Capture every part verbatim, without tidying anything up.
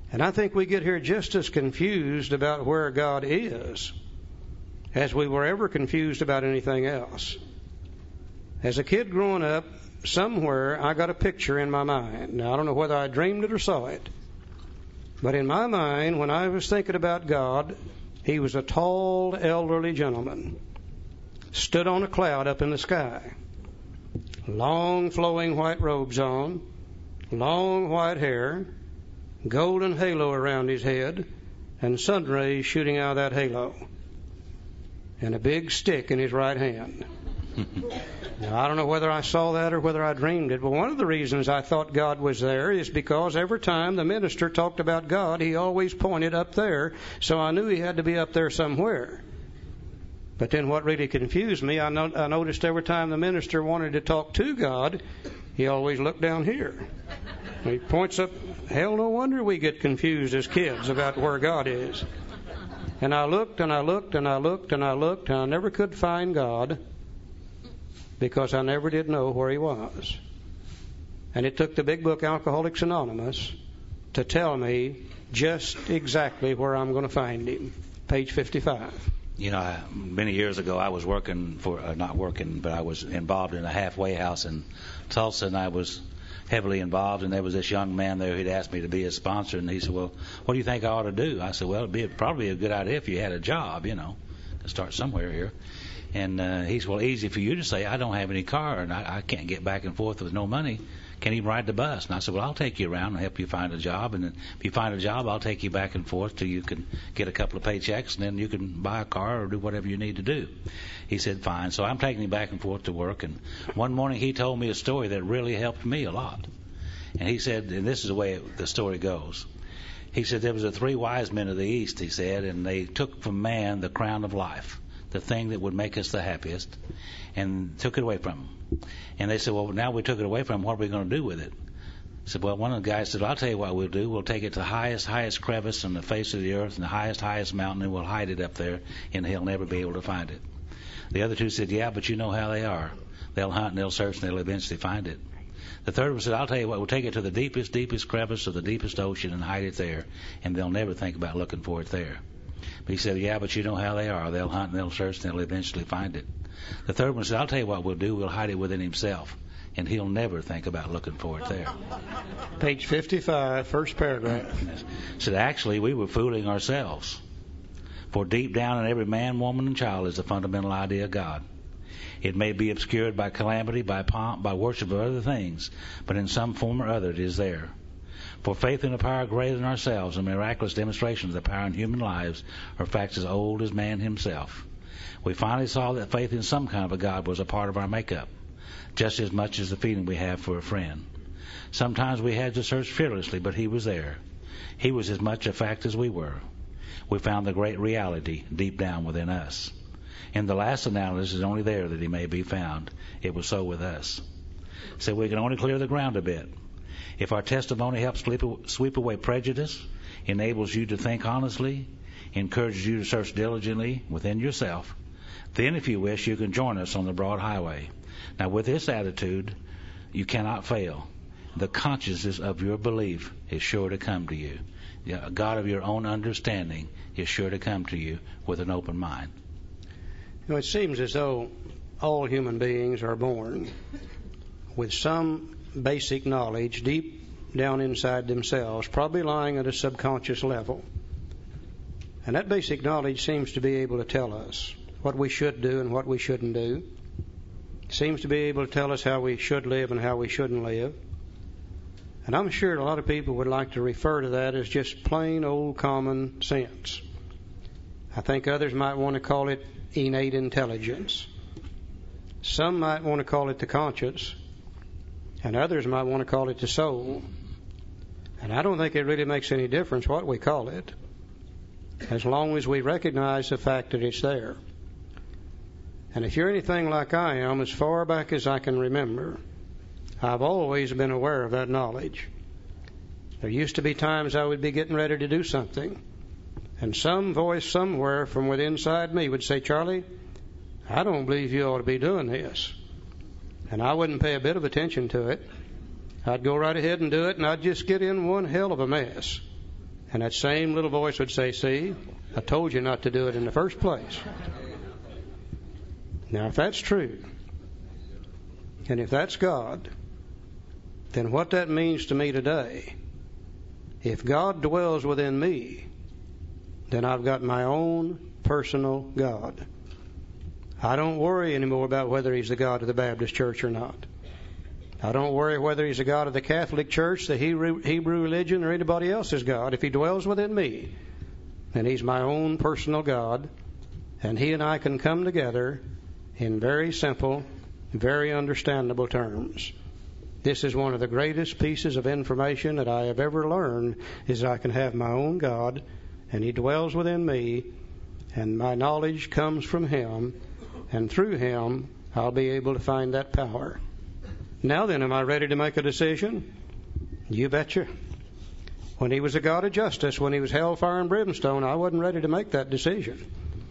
And I think we get here just as confused about where God is as we were ever confused about anything else. As a kid growing up, somewhere I got a picture in my mind. Now, I don't know whether I dreamed it or saw it. But in my mind, when I was thinking about God, He was a tall, elderly gentleman, stood on a cloud up in the sky, long flowing white robes on, long white hair, golden halo around his head, and sun rays shooting out of that halo, and a big stick in his right hand. Now, I don't know whether I saw that or whether I dreamed it, but one of the reasons I thought God was there is because every time the minister talked about God, he always pointed up there, so I knew he had to be up there somewhere. But then what really confused me, I, no- I noticed every time the minister wanted to talk to God, he always looked down here. He points up. Hell, no wonder we get confused as kids about where God is. And I looked and I looked and I looked and I looked, and I never could find God, because I never did know where He was. And it took the big book Alcoholics Anonymous to tell me just exactly where I'm going to find Him. Page fifty-five. You know, I, many years ago I was working for, uh, not working, but I was involved in a halfway house in Tulsa, and I was heavily involved, and there was this young man there who'd asked me to be his sponsor, and he said, well, what do you think I ought to do? I said, well, it'd be probably a good idea if you had a job, you know, to start somewhere here. And uh, he said, well, easy for you to say, I don't have any car, and I, I can't get back and forth with no money. Can't even ride the bus. And I said, well, I'll take you around and help you find a job. And then if you find a job, I'll take you back and forth till you can get a couple of paychecks, and then you can buy a car or do whatever you need to do. He said, fine. So I'm taking him back and forth to work. And one morning he told me a story that really helped me a lot. And he said, and this is the way it, the story goes. He said, there was a three wise men of the East, he said, and they took from man the crown of life, the thing that would make us the happiest, and took it away from him. And they said, well, now we took it away from him, what are we going to do with it? I said, well, one of the guys said, I'll tell you what we'll do. We'll take it to the highest, highest crevice on the face of the earth and the highest, highest mountain, and we'll hide it up there, and he'll never be able to find it. The other two said, yeah, but you know how they are. They'll hunt and they'll search and they'll eventually find it. The third one said, I'll tell you what, we'll take it to the deepest, deepest crevice of the deepest ocean and hide it there, and they'll never think about looking for it there. But he said, yeah, but you know how they are. They'll hunt and they'll search and they'll eventually find it. The third one said, I'll tell you what we'll do. We'll hide it within himself, and he'll never think about looking for it there. Page fifty-five, first paragraph. Said, actually, we were fooling ourselves. For deep down in every man, woman, and child is the fundamental idea of God. It may be obscured by calamity, by pomp, by worship of other things, but in some form or other it is there. For faith in a power greater than ourselves and miraculous demonstrations of the power in human lives are facts as old as man himself. We finally saw that faith in some kind of a God was a part of our makeup, just as much as the feeling we have for a friend. Sometimes we had to search fearlessly, but He was there. He was as much a fact as we were. We found the great reality deep down within us. In the last analysis, it's only there that He may be found. It was so with us. So we can only clear the ground a bit. If our testimony helps sweep away prejudice, enables you to think honestly, encourages you to search diligently within yourself, then if you wish, you can join us on the broad highway. Now, with this attitude, you cannot fail. The consciousness of your belief is sure to come to you. A God of your own understanding is sure to come to you with an open mind. You know, it seems as though all human beings are born with some basic knowledge deep down inside themselves, probably lying at a subconscious level. And that basic knowledge seems to be able to tell us what we should do and what we shouldn't do. It seems to be able to tell us how we should live and how we shouldn't live. And I'm sure a lot of people would like to refer to that as just plain old common sense. I think others might want to call it innate intelligence. Some might want to call it the conscience, and others might want to call it the soul. And I don't think it really makes any difference what we call it, as long as we recognize the fact that it's there. And if you're anything like I am, as far back as I can remember, I've always been aware of that knowledge. There used to be times I would be getting ready to do something, and some voice somewhere from within inside me would say, Charlie, I don't believe you ought to be doing this. And I wouldn't pay a bit of attention to it. I'd go right ahead and do it, and I'd just get in one hell of a mess. And that same little voice would say, see, I told you not to do it in the first place. Now, if that's true, and if that's God, then what that means to me today, if God dwells within me, then I've got my own personal God. I don't worry anymore about whether He's the God of the Baptist Church or not. I don't worry whether He's the God of the Catholic Church, the Hebrew, Hebrew religion, or anybody else's God. If He dwells within me, then He's my own personal God, and He and I can come together in very simple, very understandable terms. This is one of the greatest pieces of information that I have ever learned, is that I can have my own God, and He dwells within me, and my knowledge comes from Him, and through Him I'll be able to find that power. Now then, am I ready to make a decision? You betcha. When He was a God of justice, when He was hellfire and brimstone, I wasn't ready to make that decision.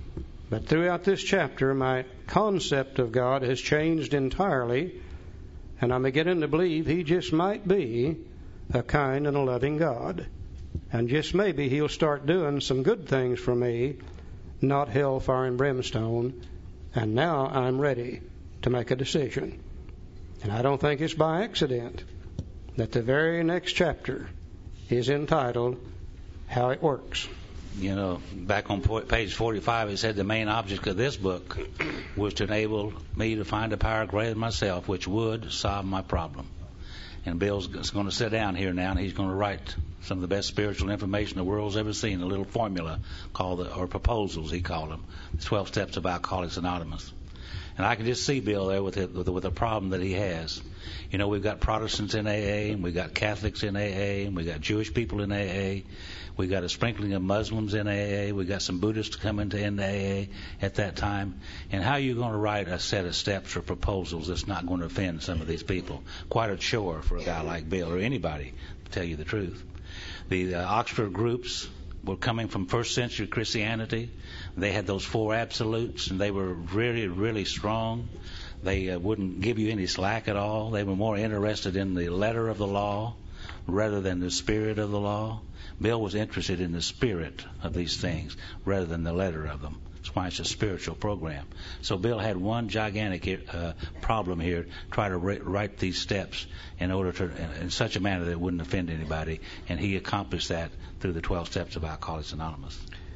But throughout this chapter, my concept of God has changed entirely, and I'm beginning to believe He just might be a kind and a loving God. And just maybe He'll start doing some good things for me, not hellfire and brimstone. And now I'm ready to make a decision. And I don't think it's by accident that the very next chapter is entitled How It Works. You know, back on page forty-five, it said the main object of this book was to enable me to find a power greater than myself, which would solve my problem. And Bill's going to sit down here now, and he's going to write some of the best spiritual information the world's ever seen, a little formula called, the, or proposals, he called them, the twelve Steps of Alcoholics Anonymous. And I can just see Bill there with it, with, the, with the problem that he has. You know, we've got Protestants in A A, and we've got Catholics in A A, and we've got Jewish people in A A. We've got a sprinkling of Muslims in A A. We've got some Buddhists come into A A at that time. And how are you going to write a set of steps or proposals that's not going to offend some of these people? Quite a chore for a guy like Bill, or anybody, to tell you the truth. The uh, Oxford groups were coming from first century Christianity. They had those four absolutes, and they were really, really strong. They uh, wouldn't give you any slack at all. They were more interested in the letter of the law rather than the spirit of the law. Bill was interested in the spirit of these things rather than the letter of them. That's why it's a spiritual program. So Bill had one gigantic uh, problem here, try to ri- write these steps in order to, in such a manner that it wouldn't offend anybody, and he accomplished that through the twelve Steps of Alcoholics Anonymous.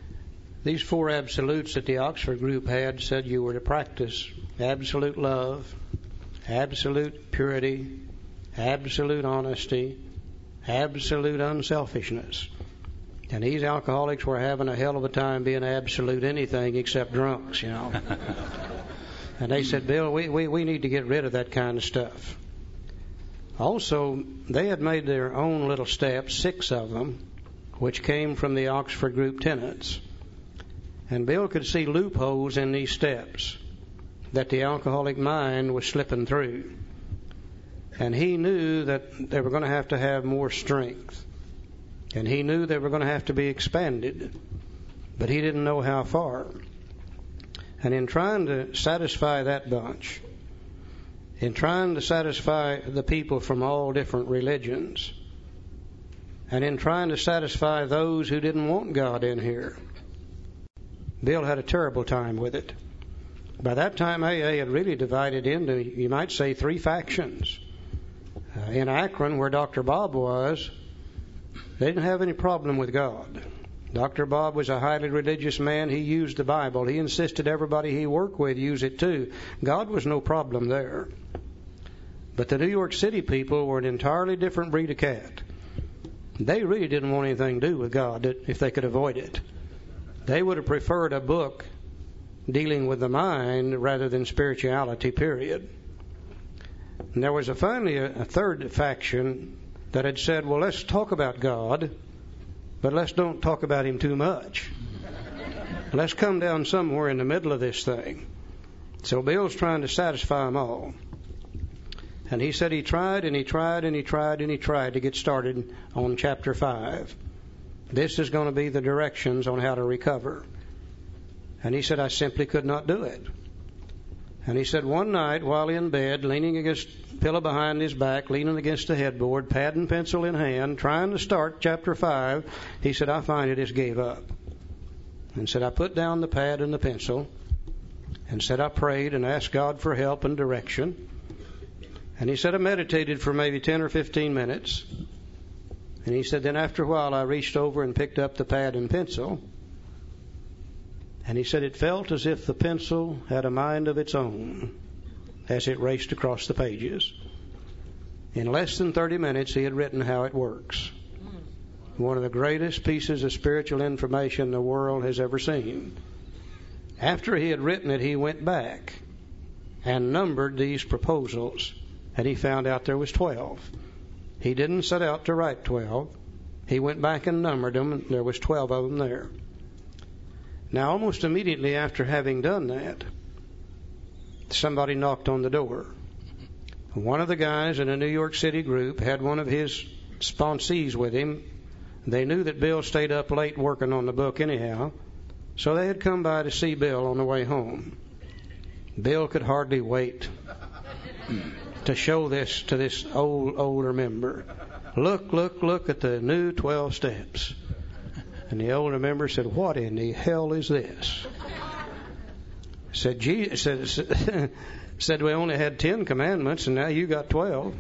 These four absolutes that the Oxford group had said you were to practice absolute love, absolute purity, absolute honesty, absolute unselfishness. And these alcoholics were having a hell of a time being absolute anything except drunks, you know. And they said, Bill, we, we, we need to get rid of that kind of stuff. Also, they had made their own little steps, six of them, which came from the Oxford group tenets. And Bill could see loopholes in these steps that the alcoholic mind was slipping through. And he knew that they were going to have to have more strength. And he knew they were going to have to be expanded. But he didn't know how far. And in trying to satisfy that bunch, in trying to satisfy the people from all different religions, and in trying to satisfy those who didn't want God in here, Bill had a terrible time with it. By that time, A A had really divided into, you might say, three factions. Uh, in Akron, where Doctor Bob was, they didn't have any problem with God. Doctor Bob was a highly religious man. He used the Bible. He insisted everybody he worked with use it too. God was no problem there. But the New York City people were an entirely different breed of cat. They really didn't want anything to do with God if they could avoid it. They would have preferred a book dealing with the mind rather than spirituality, period. And there was a, finally a, a third faction that had said, well, let's talk about God, but let's don't talk about Him too much. Let's come down somewhere in the middle of this thing. So Bill's trying to satisfy them all. And he said he tried and he tried and he tried and he tried to get started on chapter five. This is going to be the directions on how to recover. And he said, I simply could not do it. And he said one night while in bed, leaning against the pillow behind his back, leaning against the headboard, pad and pencil in hand, trying to start chapter five, he said, I finally just gave up. And said, I put down the pad and the pencil, and said, I prayed and asked God for help and direction. And he said, I meditated for maybe ten or fifteen minutes. And he said, then after a while, I reached over and picked up the pad and pencil. And he said, it felt as if the pencil had a mind of its own as it raced across the pages. In less than thirty minutes, he had written How It Works. One of the greatest pieces of spiritual information the world has ever seen. After he had written it, he went back and numbered these proposals, and he found out there was twelve. He didn't set out to write twelve. He went back and numbered them, and there was twelve of them there. Now, almost immediately after having done that, somebody knocked on the door. One of the guys in a New York City group had one of his sponsees with him. They knew that Bill stayed up late working on the book anyhow, so they had come by to see Bill on the way home. Bill could hardly wait to show this to this old, older member. Look, look, look at the new twelve steps. And the older member said, what in the hell is this? Said, gee, said, said we only had ten commandments and now you got twelve.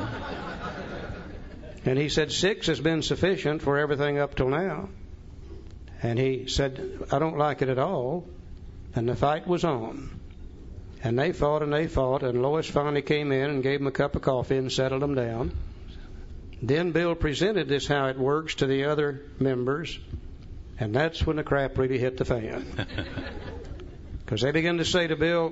And he said, six has been sufficient for everything up till now. And he said, I don't like it at all. And the fight was on. And they fought and they fought, and Lois finally came in and gave them a cup of coffee and settled them down. Then Bill presented this How It Works to the other members, and that's when the crap really hit the fan. Because they began to say to Bill,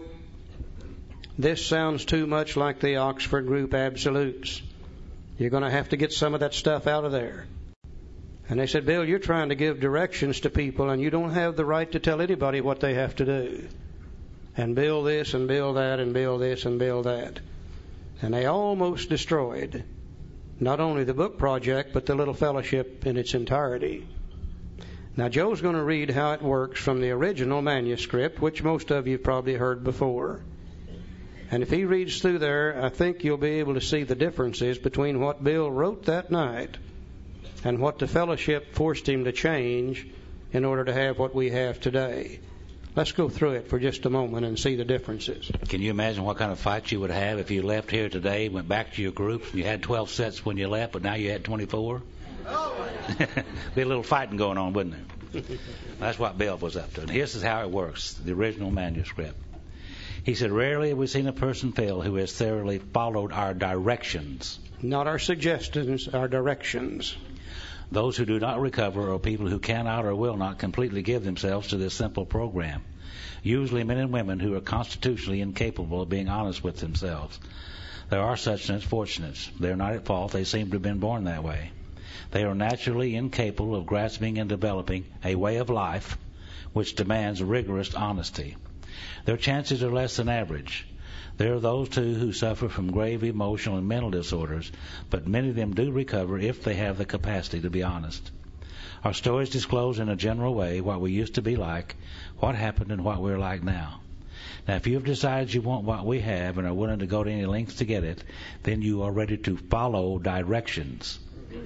this sounds too much like the Oxford Group Absolutes. You're going to have to get some of that stuff out of there. And they said, Bill, you're trying to give directions to people, and you don't have the right to tell anybody what they have to do. And build this and build that and build this and build that. And they almost destroyed not only the book project, but the little fellowship in its entirety. Now, Joe's going to read How It Works from the original manuscript, which most of you have probably heard before. And if he reads through there, I think you'll be able to see the differences between what Bill wrote that night and what the fellowship forced him to change in order to have what we have today. Let's go through it for just a moment and see the differences. Can you imagine what kind of fight you would have if you left here today, went back to your group, and you had twelve sets when you left, but now you had twenty-four? Oh. Be a little fighting going on, wouldn't there? That's what Bill was up to. And here's how it works, the original manuscript. He said, rarely have we seen a person fail who has thoroughly followed our directions. Not our suggestions, our directions. Those who do not recover are people who cannot or will not completely give themselves to this simple program. Usually men and women who are constitutionally incapable of being honest with themselves. There are such unfortunates. They are not at fault. They seem to have been born that way. They are naturally incapable of grasping and developing a way of life which demands rigorous honesty. Their chances are less than average. There are those, too, who suffer from grave emotional and mental disorders, but many of them do recover if they have the capacity to be honest. Our stories disclose in a general way what we used to be like, what happened, and what we're like now. Now, if you have decided you want what we have and are willing to go to any lengths to get it, then you are ready to follow directions.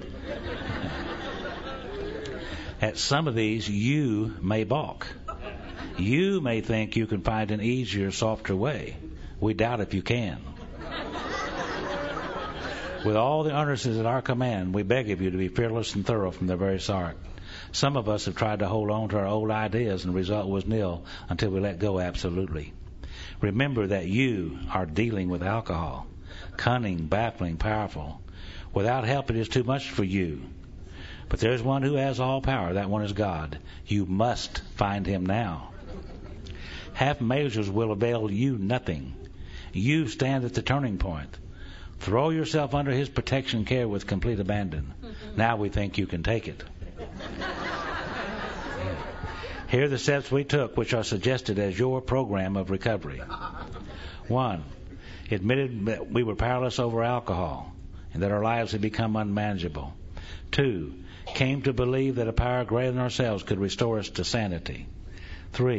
At some of these, you may balk. You may think you can find an easier, softer way. We doubt if you can. With all the earnestness at our command, we beg of you to be fearless and thorough from the very start. Some of us have tried to hold on to our old ideas, and the result was nil until we let go absolutely. Remember that you are dealing with alcohol. Cunning, baffling, powerful. Without help, it is too much for you. But there's one who has all power. That one is God. You must find him now. Half measures will avail you nothing. You stand at the turning point. Throw yourself under his protection care with complete abandon. Now we think you can take it. Here are the steps we took, which are suggested as your program of recovery. One, admitted that we were powerless over alcohol and that our lives had become unmanageable. Two, came to believe that a power greater than ourselves could restore us to sanity. Three,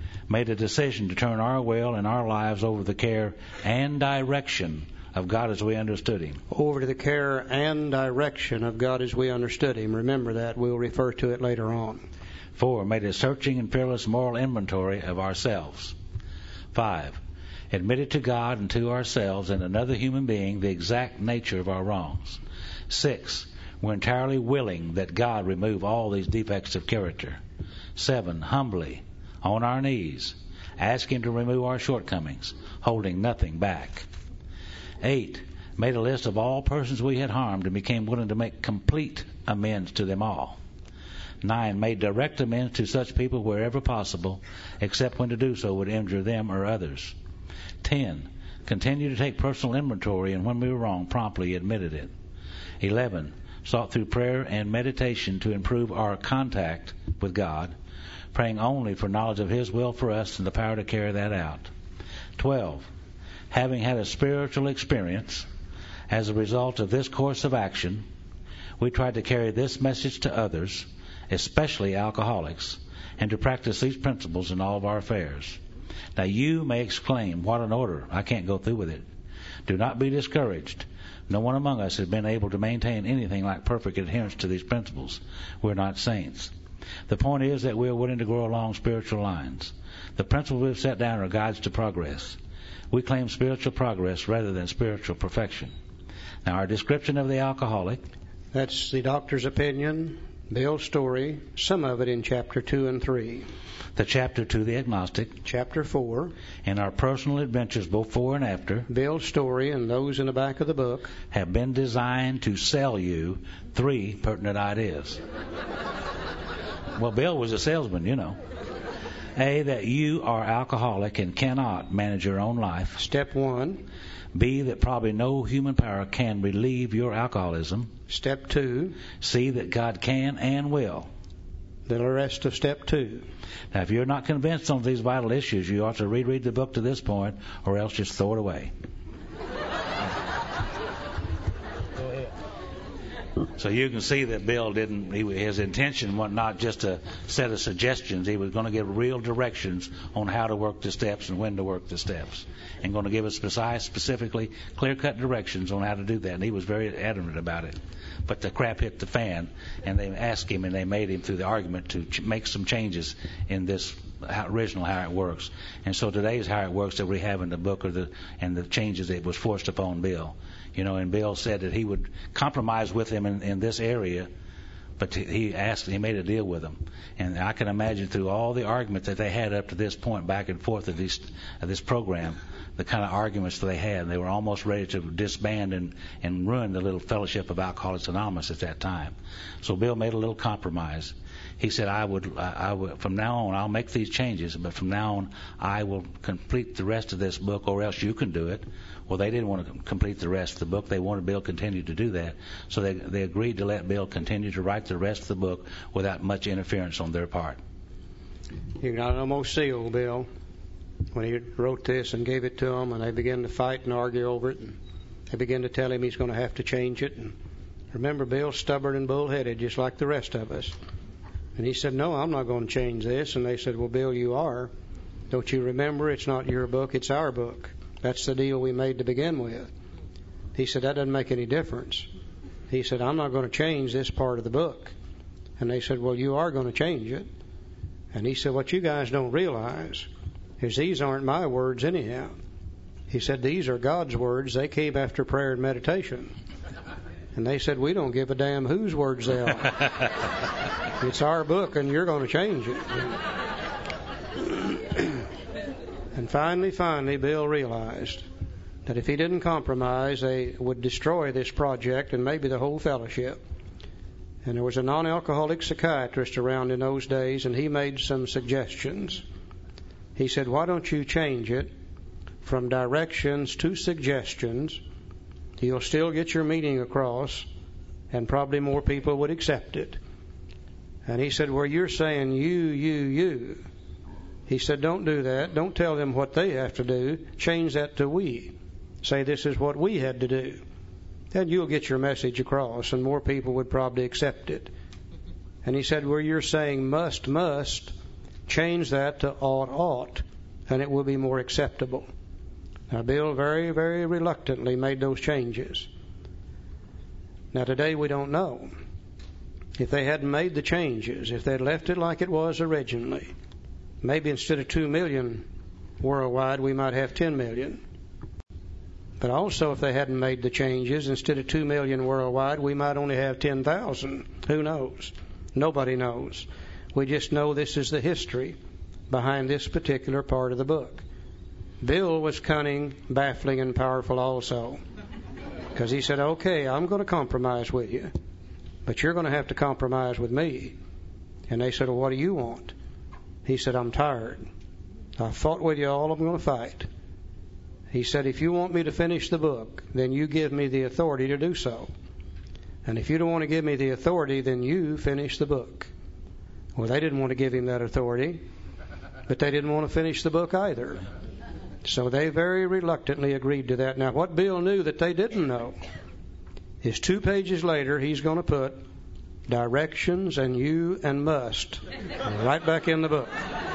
made a decision to turn our will and our lives over to the care and direction of God as we understood Him. Over to the care and direction of God as we understood Him. Remember that. We'll refer to it later on. Four, made a searching and fearless moral inventory of ourselves. Five, admitted to God and to ourselves and another human being the exact nature of our wrongs. Six, we're entirely willing that God remove all these defects of character. Seven, humbly, on our knees, ask Him to remove our shortcomings, holding nothing back. Eight, made a list of all persons we had harmed and became willing to make complete amends to them all. Nine, made direct amends to such people wherever possible, except when to do so would injure them or others. Ten, continued to take personal inventory, and when we were wrong, promptly admitted it. Eleven, sought through prayer and meditation to improve our contact with God, praying only for knowledge of His will for us and the power to carry that out. Twelve, having had a spiritual experience as a result of this course of action, we tried to carry this message to others, especially alcoholics, and to practice these principles in all of our affairs. Now you may exclaim, what an order, I can't go through with it. Do not be discouraged. No one among us has been able to maintain anything like perfect adherence to these principles. We're not saints. The point is that we're willing to grow along spiritual lines. The principles we've set down are guides to progress. We claim spiritual progress rather than spiritual perfection. Now our description of the alcoholic. That's the doctor's opinion, Bill's story, some of it in chapter two and three. The chapter to the agnostic. Chapter four. And our personal adventures before and after. Bill's story and those in the back of the book. Have been designed to sell you three pertinent ideas. Well, Bill was a salesman, you know. A, that you are alcoholic and cannot manage your own life. Step one. B, that probably no human power can relieve your alcoholism. Step two. C, that God can and will. The rest of step two. Now, if you're not convinced on these vital issues, you ought to reread the book to this point, or else just throw it away. So you can see that Bill didn't, he, his intention was not just a set of suggestions. He was going to give real directions on how to work the steps and when to work the steps. And going to give us precise, specifically, clear-cut directions on how to do that. And he was very adamant about it. But the crap hit the fan, and they asked him, and they made him through the argument to ch- make some changes in this how, original how it works. And so today's how it works that we have in the book are the and the changes that was forced upon Bill. You know, and Bill said that he would compromise with him in, in this area, but he asked, he made a deal with him. And I can imagine through all the argument that they had up to this point, back and forth of, these, of this program, the kind of arguments that they had. And they were almost ready to disband and, and ruin the little fellowship of Alcoholics Anonymous at that time. So Bill made a little compromise. He said, I would, I would, from now on, I'll make these changes, but from now on, I will complete the rest of this book, or else you can do it. Well, they didn't want to complete the rest of the book. They wanted Bill to continue to do that. So they, they agreed to let Bill continue to write the rest of the book without much interference on their part. You got it almost sealed, Bill, when he wrote this and gave it to them, and they began to fight and argue over it. And they began to tell him he's going to have to change it. And remember, Bill's stubborn and bullheaded, just like the rest of us. And he said, no, I'm not going to change this. And they said, well, Bill, you are. Don't you remember? It's not your book, it's our book. That's the deal we made to begin with. He said, that doesn't make any difference. He said, I'm not going to change this part of the book. And they said, well, you are going to change it. And he said, what you guys don't realize is these aren't my words anyhow. He said, these are God's words. They came after prayer and meditation. And they said, we don't give a damn whose words they are. It's our book, and you're going to change it. And finally, finally, Bill realized that if he didn't compromise, they would destroy this project and maybe the whole fellowship. And there was a non-alcoholic psychiatrist around in those days, and he made some suggestions. He said, why don't you change it from directions to suggestions? You'll still get your meaning across, and probably more people would accept it. And he said, well, you're saying you, you, you. He said, don't do that. Don't tell them what they have to do. Change that to we. Say this is what we had to do. Then you'll get your message across, and more people would probably accept it. And he said, well, you're saying must, must. change that to ought, ought, and it will be more acceptable. Now, Bill very, very reluctantly made those changes. Now, today we don't know. If they hadn't made the changes, if they'd left it like it was originally, maybe instead of two million worldwide, we might have ten million. But also, if they hadn't made the changes, instead of two million worldwide, we might only have ten thousand. Who knows? Nobody knows. We just know this is the history behind this particular part of the book. Bill was cunning, baffling, and powerful also. Because he said, okay, I'm going to compromise with you, but you're going to have to compromise with me. And they said, well, what do you want? He said, I'm tired. I've fought with you all I'm going to fight. He said, if you want me to finish the book, then you give me the authority to do so. And if you don't want to give me the authority, then you finish the book. Well, they didn't want to give him that authority, but they didn't want to finish the book either. So they very reluctantly agreed to that. Now, what Bill knew that they didn't know is two pages later, he's going to put directions and you and must right back in the book.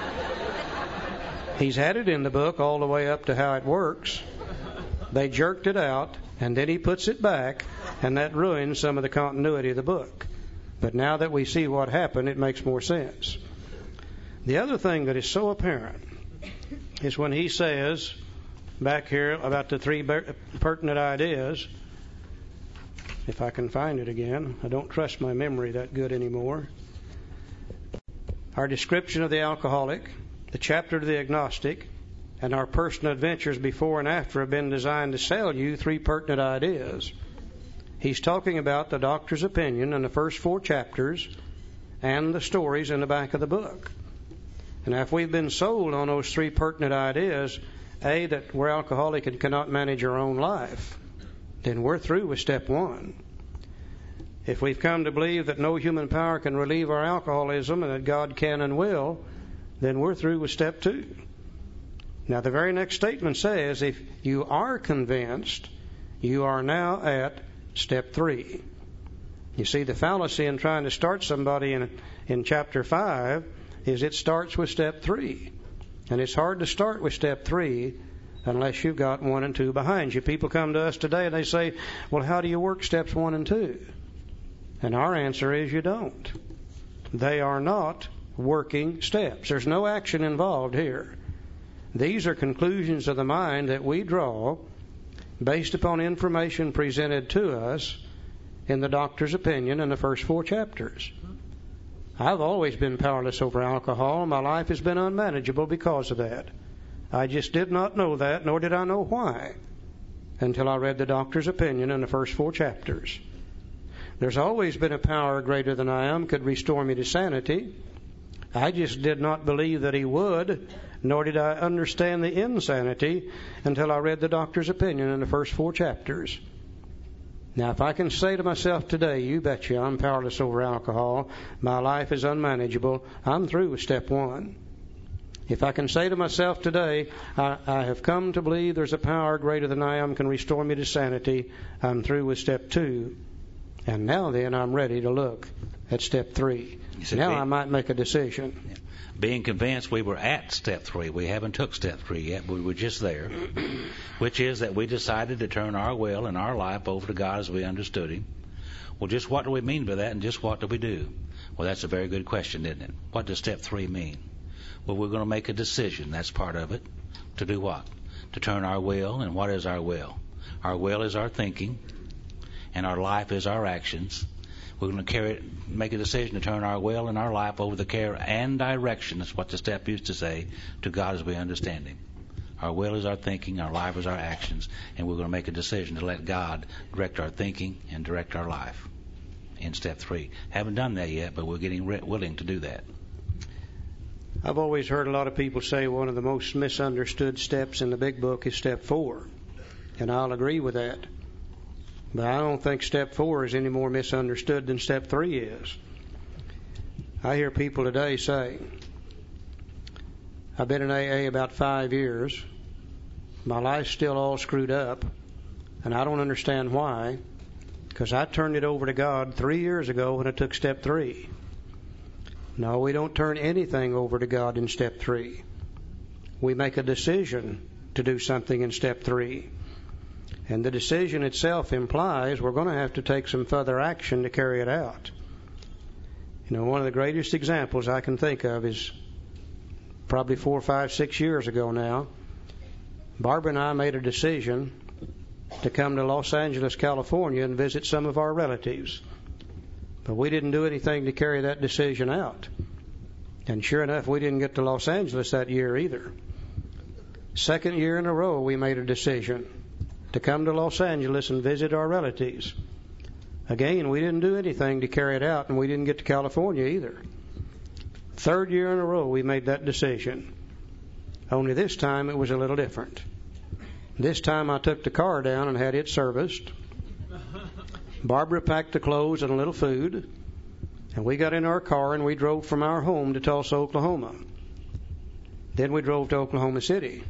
He's had it in the book all the way up to how it works. They jerked it out, and then he puts it back, and that ruins some of the continuity of the book. But now that we see what happened, it makes more sense. The other thing that is so apparent is when he says, back here about the three pertinent ideas, if I can find it again. I don't trust my memory that good anymore. Our description of the alcoholic, the chapter to the agnostic, and our personal adventures before and after have been designed to sell you three pertinent ideas. He's talking about the doctor's opinion in the first four chapters and the stories in the back of the book. And if we've been sold on those three pertinent ideas, A, that we're alcoholic and cannot manage our own life, then we're through with step one. If we've come to believe that no human power can relieve our alcoholism and that God can and will, then we're through with step two. Now, the very next statement says, if you are convinced, you are now at step three. You see, the fallacy in trying to start somebody in, in chapter five is it starts with step three. And it's hard to start with step three unless you've got one and two behind you. People come to us today and they say, well, how do you work steps one and two? And our answer is you don't. They are not working steps. There's no action involved here. These are conclusions of the mind that we draw based upon information presented to us in the doctor's opinion in the first four chapters. I've always been powerless over alcohol. My life has been unmanageable because of that. I just did not know that, nor did I know why, until I read the doctor's opinion in the first four chapters. There's always been a power greater than I am could restore me to sanity. I just did not believe that he would, nor did I understand the insanity until I read the doctor's opinion in the first four chapters. Now, if I can say to myself today, you betcha I'm powerless over alcohol, my life is unmanageable, I'm through with step one. If I can say to myself today, I, I have come to believe there's a power greater than I am can restore me to sanity, I'm through with step two. And now then, I'm ready to look at step three. Now being, I might make a decision. Yeah. Being convinced we were at step three. We haven't took step three yet. We were just there, which is that we decided to turn our will and our life over to God as we understood Him. Well, just what do we mean by that, and just what do we do? Well, that's a very good question, isn't it? What does step three mean? Well, we're going to make a decision. That's part of it. To do what? To turn our will. And what is our will? Our will is our thinking, and our life is our actions. We're going to carry it, make a decision to turn our will and our life over the care and direction, that's what the step used to say, to God as we understand Him. Our will is our thinking, our life is our actions, and we're going to make a decision to let God direct our thinking and direct our life in step three. Haven't done that yet, but we're getting re- willing to do that. I've always heard a lot of people say one of the most misunderstood steps in the big book is step four, and I'll agree with that. But I don't think step four is any more misunderstood than step three is. I hear people today say, I've been in A A about five years. My life's still all screwed up, and I don't understand why, because I turned it over to God three years ago when I took step three. No, we don't turn anything over to God in step three. We make a decision to do something in step three. And the decision itself implies we're going to have to take some further action to carry it out. You know, one of the greatest examples I can think of is probably four, five, six years ago now. Barbara and I made a decision to come to Los Angeles, California and visit some of our relatives. But we didn't do anything to carry that decision out. And sure enough, we didn't get to Los Angeles that year either. Second year in a row, we made a decision to come to Los Angeles and visit our relatives. Again, we didn't do anything to carry it out, and we didn't get to California either. Third year in a row, we made that decision. Only this time, it was a little different. This time, I took the car down and had it serviced. Barbara packed the clothes and a little food, and we got in our car and we drove from our home to Tulsa, Oklahoma. Then we drove to Oklahoma City.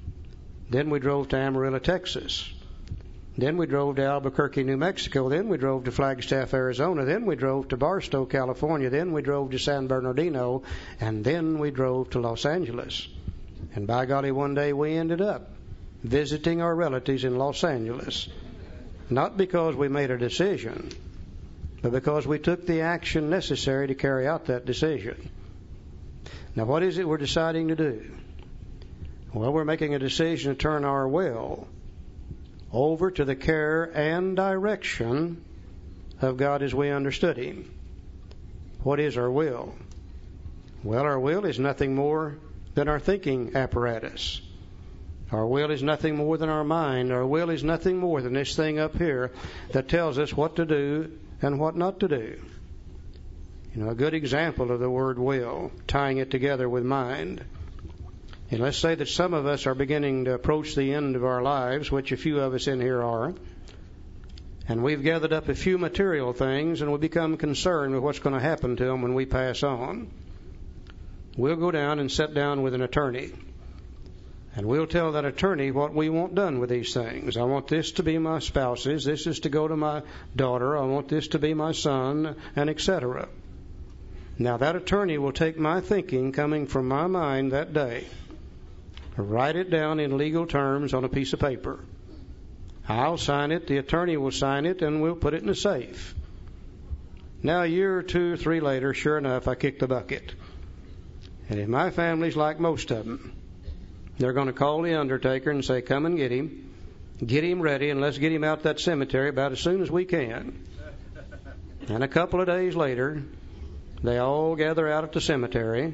Then we drove to Amarillo, Texas. Then we drove to Albuquerque, New Mexico. Then we drove to Flagstaff, Arizona. Then we drove to Barstow, California. Then we drove to San Bernardino. And then we drove to Los Angeles. And by golly, one day we ended up visiting our relatives in Los Angeles. Not because we made a decision, but because we took the action necessary to carry out that decision. Now, what is it we're deciding to do? Well, we're making a decision to turn our will over to the care and direction of God as we understood Him. What is our will? Well, our will is nothing more than our thinking apparatus. Our will is nothing more than our mind. Our will is nothing more than this thing up here that tells us what to do and what not to do. You know, a good example of the word will, tying it together with mind. And let's say that some of us are beginning to approach the end of our lives, which a few of us in here are, and we've gathered up a few material things and we become concerned with what's going to happen to them when we pass on. We'll go down and sit down with an attorney. And we'll tell that attorney what we want done with these things. I want this to be my spouse's. This is to go to my daughter. I want this to be my son, and et cetera. Now, that attorney will take my thinking coming from my mind that day, write it down in legal terms on a piece of paper. I'll sign it. The attorney will sign it, and we'll put it in a safe. Now, a year or two or three later, sure enough, I kick the bucket. And if my family's like most of them, they're going to call the undertaker and say, come and get him. Get him ready, and let's get him out that cemetery about as soon as we can. And a couple of days later, they all gather out at the cemetery.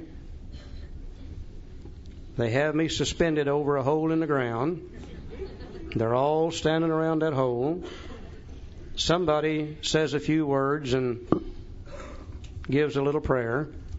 They have me suspended over a hole in the ground. They're all standing around that hole. Somebody says a few words and gives a little prayer.